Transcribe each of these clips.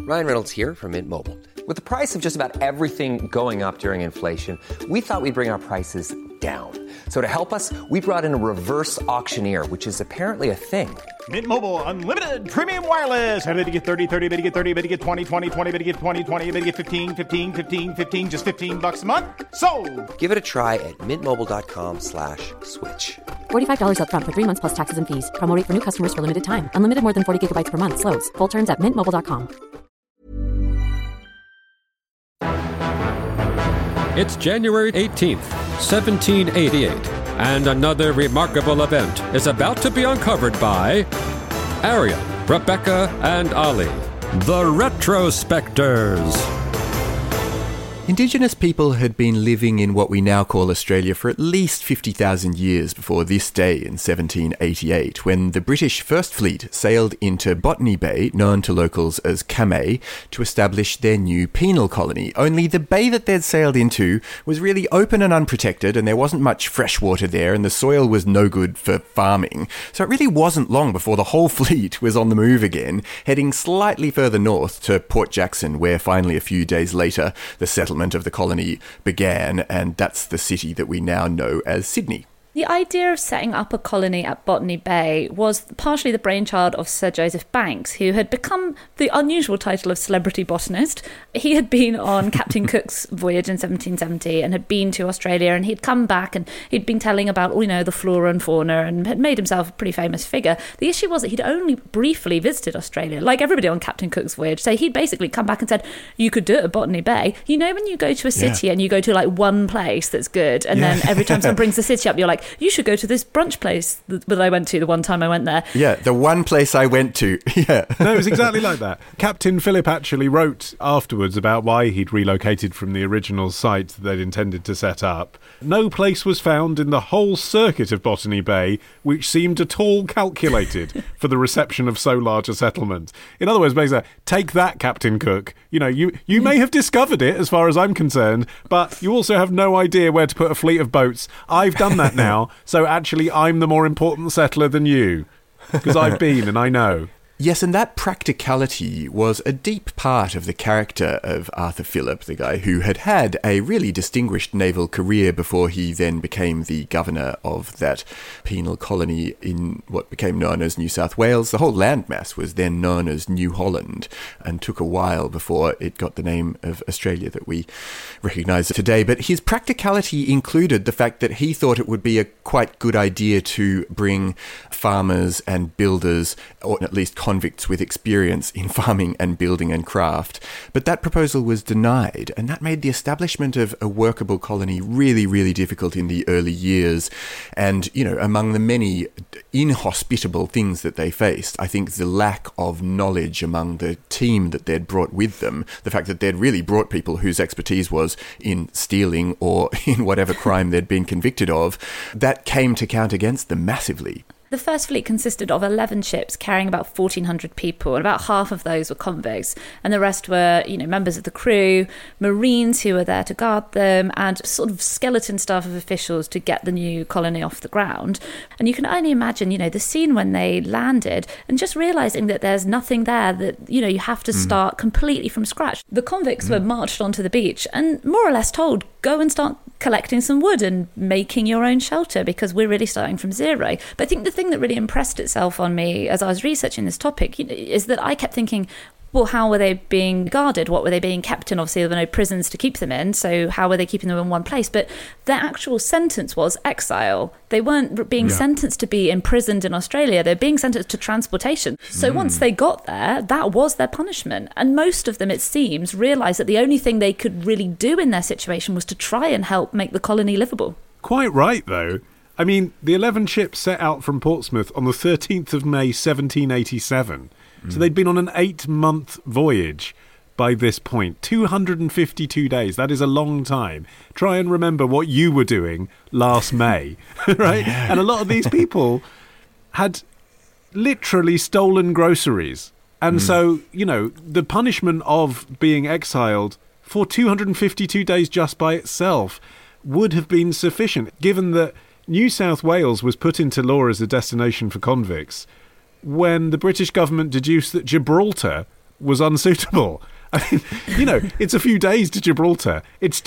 Ryan Reynolds here from Mint Mobile. With the price of just about everything going up during inflation, we thought we'd bring our prices down. So to help us, we brought in a reverse auctioneer, which is apparently a thing. Mint Mobile Unlimited Premium Wireless. How to get 30, 30, bit to get 30, bit to get 20, 20, 20, bit to get 20, 20, bit to get 15, 15, 15, 15, just $15 a month? Sold! Give it a try at mintmobile.com/switch. $45 up front for 3 months plus taxes and fees. Promo rate for new customers for limited time. Unlimited more than 40 gigabytes per month. Slows full terms at mintmobile.com. It's January 18th, 1788, and another remarkable event is about to be uncovered by Ariel, Rebecca, and Ali, the Retrospectors. Indigenous people had been living in what we now call Australia for at least 50,000 years before this day in 1788, when the British First Fleet sailed into Botany Bay, known to locals as Kamay, to establish their new penal colony. Only the bay that they'd sailed into was really open and unprotected, and there wasn't much fresh water there, and the soil was no good for farming. So it really wasn't long before the whole fleet was on the move again, heading slightly further north to Port Jackson, where finally a few days later the settlement of the colony began, and that's the city that we now know as Sydney. The idea of setting up a colony at Botany Bay was partially the brainchild of Sir Joseph Banks, who had become the unusual title of celebrity botanist. He had been on Captain Cook's voyage in 1770 and had been to Australia, and he'd come back and he'd been telling about, the flora and fauna, and had made himself a pretty famous figure. The issue was that he'd only briefly visited Australia, like everybody on Captain Cook's voyage. So he'd basically come back and said, you could do it at Botany Bay. You know, when you go to a city and you go to like one place that's good, and then every time someone brings the city up, you're like, you should go to this brunch place that I went to the one time I went there. Yeah, the one place I went to. Yeah. No, it was exactly like that. Captain Phillip actually wrote afterwards about why he'd relocated from the original site that they'd intended to set up. No place was found in the whole circuit of Botany Bay which seemed at all calculated for the reception of so large a settlement. In other words, basically, take that, Captain Cook. You may have discovered it as far as I'm concerned, but you also have no idea where to put a fleet of boats. I've done that now, so actually I'm the more important settler than you, because I've been and I know. Yes, and that practicality was a deep part of the character of Arthur Phillip, the guy who had had a really distinguished naval career before he then became the governor of that penal colony in what became known as New South Wales. The whole landmass was then known as New Holland, and took a while before it got the name of Australia that we recognise today. But his practicality included the fact that he thought it would be a quite good idea to bring farmers and builders, or at least convicts with experience in farming and building and craft. But that proposal was denied, and that made the establishment of a workable colony really, really difficult in the early years. And, among the many inhospitable things that they faced, I think the lack of knowledge among the team that they'd brought with them, the fact that they'd really brought people whose expertise was in stealing or in whatever crime they'd been convicted of, that came to count against them massively. The First Fleet consisted of 11 ships carrying about 1,400 people, and about half of those were convicts, and the rest were, members of the crew, Marines who were there to guard them, and sort of skeleton staff of officials to get the new colony off the ground. And you can only imagine, the scene when they landed, and just realising that there's nothing there, that, you have to start completely from scratch. The convicts were marched onto the beach and more or less told, go and start collecting some wood and making your own shelter, because we're really starting from zero. But I think the thing that really impressed itself on me as I was researching this topic is that I kept thinking, well, how were they being guarded? What were they being kept in? Obviously, there were no prisons to keep them in, so how were they keeping them in one place? But their actual sentence was exile. They weren't being sentenced to be imprisoned in Australia. They're being sentenced to transportation. So once they got there, that was their punishment. And most of them, it seems, realised that the only thing they could really do in their situation was to try and help make the colony livable. Quite right, though. I mean, the 11 ships set out from Portsmouth on the 13th of May, 1787. So they'd been on an 8-month voyage by this point. 252 days. That is a long time. Try and remember what you were doing last May, right? Yeah. And a lot of these people had literally stolen groceries. And so, the punishment of being exiled for 252 days just by itself would have been sufficient, given that New South Wales was put into law as a destination for convicts when the British government deduced that Gibraltar was unsuitable. I mean, it's a few days to Gibraltar. It's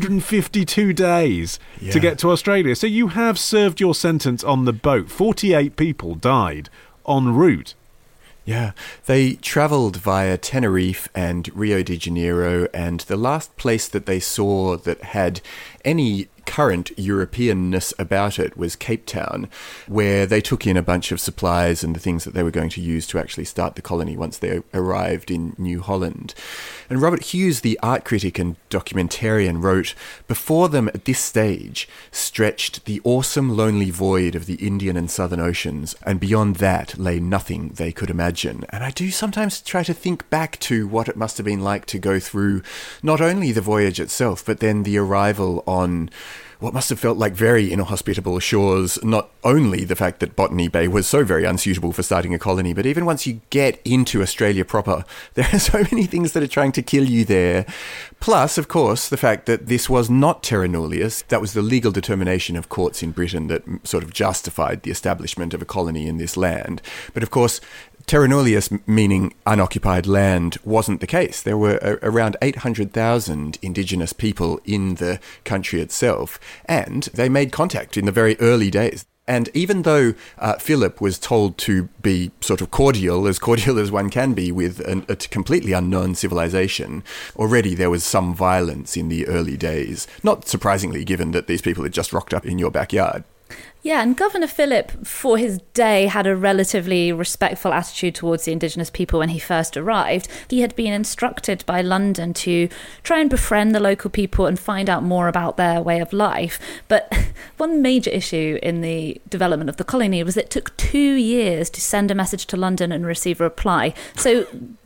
252 days to get to Australia. So you have served your sentence on the boat. 48 people died en route. Yeah, they travelled via Tenerife and Rio de Janeiro, and the last place that they saw that had any current Europeanness about it was Cape Town, where they took in a bunch of supplies and the things that they were going to use to actually start the colony once they arrived in New Holland. And Robert Hughes, the art critic and documentarian, wrote, "Before them at this stage stretched the awesome lonely void of the Indian and Southern Oceans, and beyond that lay nothing they could imagine." And I do sometimes try to think back to what it must have been like to go through not only the voyage itself, but then the arrival on what must have felt like very inhospitable shores, not only the fact that Botany Bay was so very unsuitable for starting a colony, but even once you get into Australia proper, there are so many things that are trying to kill you there. Plus, of course, the fact that this was not terra nullius. That was the legal determination of courts in Britain that sort of justified the establishment of a colony in this land. But of course, terra nullius, meaning unoccupied land, wasn't the case. There were around 800,000 indigenous people in the country itself, and they made contact in the very early days. And even though Philip was told to be sort of cordial as one can be with a completely unknown civilization, already there was some violence in the early days. Not surprisingly, given that these people had just rocked up in your backyard. Yeah, and Governor Phillip, for his day, had a relatively respectful attitude towards the indigenous people when he first arrived. He had been instructed by London to try and befriend the local people and find out more about their way of life. But one major issue in the development of the colony was that it took 2 years to send a message to London and receive a reply. So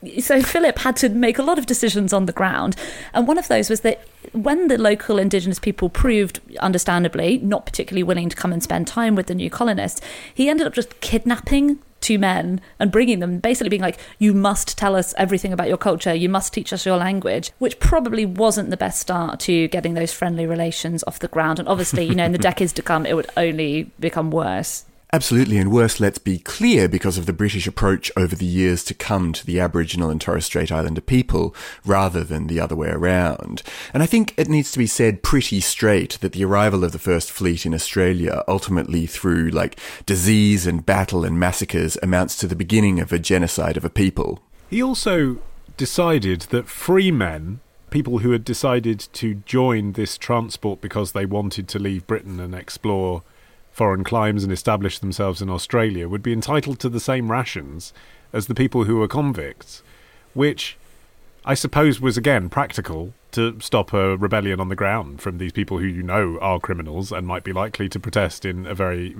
Philip had to make a lot of decisions on the ground. And one of those was that when the local indigenous people proved, understandably, not particularly willing to come and spend time with the new colonists, he ended up just kidnapping 2 men and bringing them, basically being like, you must tell us everything about your culture, you must teach us your language, which probably wasn't the best start to getting those friendly relations off the ground. And obviously, in the decades to come, it would only become worse. Absolutely, and worse, let's be clear, because of the British approach over the years to come to the Aboriginal and Torres Strait Islander people, rather than the other way around. And I think it needs to be said pretty straight that the arrival of the First Fleet in Australia, ultimately through, disease and battle and massacres, amounts to the beginning of a genocide of a people. He also decided that free men, people who had decided to join this transport because they wanted to leave Britain and explore foreign climes and establish themselves in Australia, would be entitled to the same rations as the people who were convicts, which I suppose was, again, practical to stop a rebellion on the ground from these people who are criminals and might be likely to protest in a very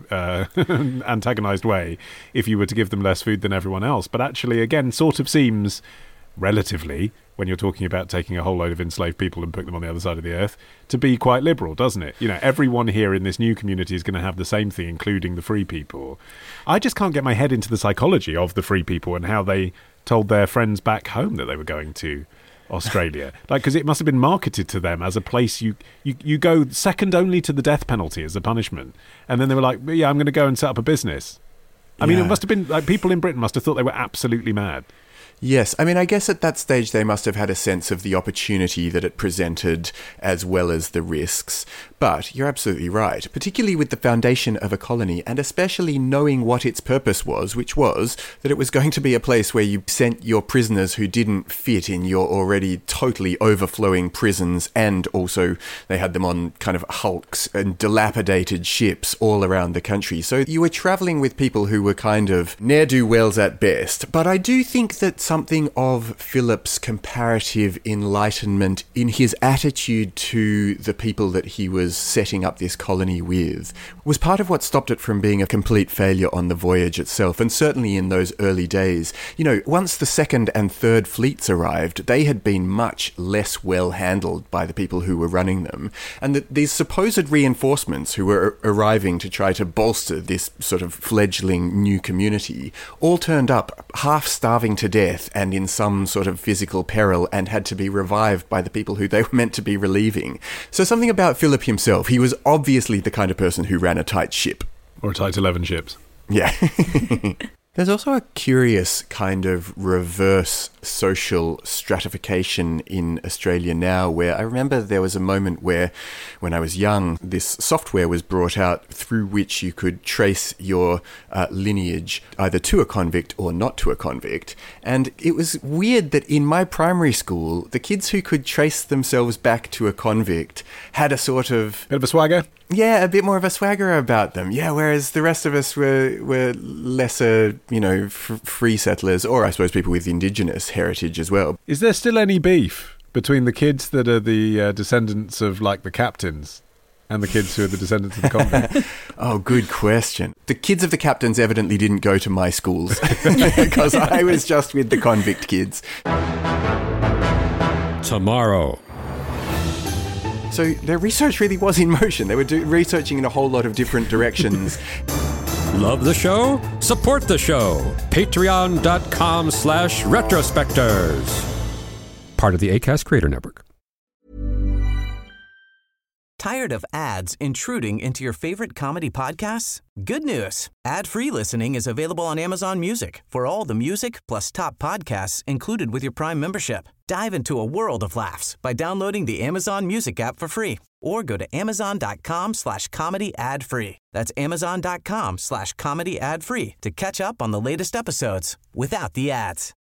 antagonised way if you were to give them less food than everyone else. But actually, again, sort of seems relatively, when you're talking about taking a whole load of enslaved people and putting them on the other side of the earth, to be quite liberal, doesn't it? Everyone here in this new community is going to have the same thing, including the free people. I just can't get my head into the psychology of the free people and how they told their friends back home that they were going to Australia. Because it must have been marketed to them as a place you go second only to the death penalty as a punishment. And then they were like, yeah, I'm going to go and set up a business. I mean, it must have been people in Britain must have thought they were absolutely mad. Yes, I mean, I guess at that stage they must have had a sense of the opportunity that it presented as well as the risks. But you're absolutely right, particularly with the foundation of a colony, and especially knowing what its purpose was, which was that it was going to be a place where you sent your prisoners who didn't fit in your already totally overflowing prisons, and also they had them on kind of hulks and dilapidated ships all around the country. So you were travelling with people who were kind of ne'er-do-wells at best. But I do think that something of Philip's comparative enlightenment in his attitude to the people that he was setting up this colony with was part of what stopped it from being a complete failure on the voyage itself, and certainly in those early days. Once the second and third fleets arrived, they had been much less well handled by the people who were running them, and these supposed reinforcements who were arriving to try to bolster this sort of fledgling new community all turned up half starving to death and in some sort of physical peril, and had to be revived by the people who they were meant to be relieving. So something about Philip himself, he was obviously the kind of person who ran a tight ship. Or a tight 11 ships. Yeah. There's also a curious kind of reverse social stratification in Australia now, where I remember there was a moment where, when I was young, this software was brought out through which you could trace your lineage either to a convict or not to a convict. And it was weird that in my primary school, the kids who could trace themselves back to a convict had a sort of... Bit of a swagger? Yeah, a bit more of a swagger about them. Yeah, whereas the rest of us were lesser, free settlers, or I suppose people with indigenous heritage as well. Is there still any beef between the kids that are the descendants of, like, the captains and the kids who are the descendants of the convict? Oh, good question. The kids of the captains evidently didn't go to my schools because I was just with the convict kids. Tomorrow. So their research really was in motion. They were researching in a whole lot of different directions. Love the show? Support the show. Patreon.com/retrospectors. Part of the Acast Creator Network. Tired of ads intruding into your favorite comedy podcasts? Good news. Ad-free listening is available on Amazon Music for all the music plus top podcasts included with your Prime membership. Dive into a world of laughs by downloading the Amazon Music app for free or go to amazon.com/comedy ad-free. That's amazon.com/comedy ad-free to catch up on the latest episodes without the ads.